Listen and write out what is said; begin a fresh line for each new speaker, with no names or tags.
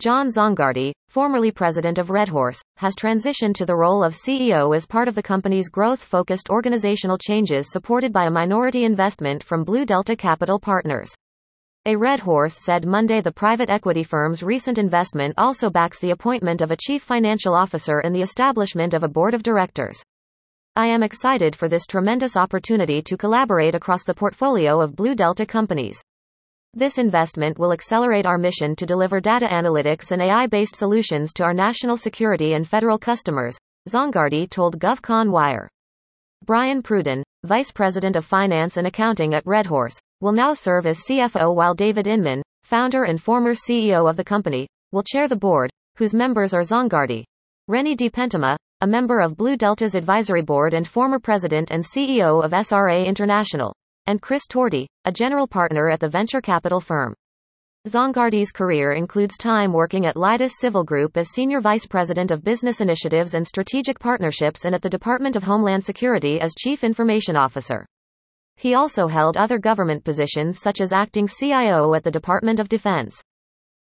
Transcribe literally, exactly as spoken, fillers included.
John Zongardi, formerly president of Redhorse, has transitioned to the role of C E O as part of the company's growth-focused organizational changes supported by a minority investment from Blue Delta Capital Partners. A Redhorse said Monday the private equity firm's recent investment also backs the appointment of a chief financial officer and the establishment of a board of directors. I am excited for this tremendous opportunity to collaborate across the portfolio of Blue Delta companies. This investment will accelerate our mission to deliver data analytics and A I-based solutions to our national security and federal customers, Zongardi told GovCon Wire. Brian Pruden, Vice President of Finance and Accounting at Redhorse, will now serve as C F O while David Inman, founder and former C E O of the company, will chair the board, whose members are Zongardi, Renny DiPentama, a member of Blue Delta's advisory board and former president and C E O of S R A International, and Chris Torti, a general partner at the venture capital firm. Zongardi's career includes time working at Leidos Civil Group as Senior Vice President of Business Initiatives and Strategic Partnerships and at the Department of Homeland Security as Chief Information Officer. He also held other government positions such as acting C I O at the Department of Defense.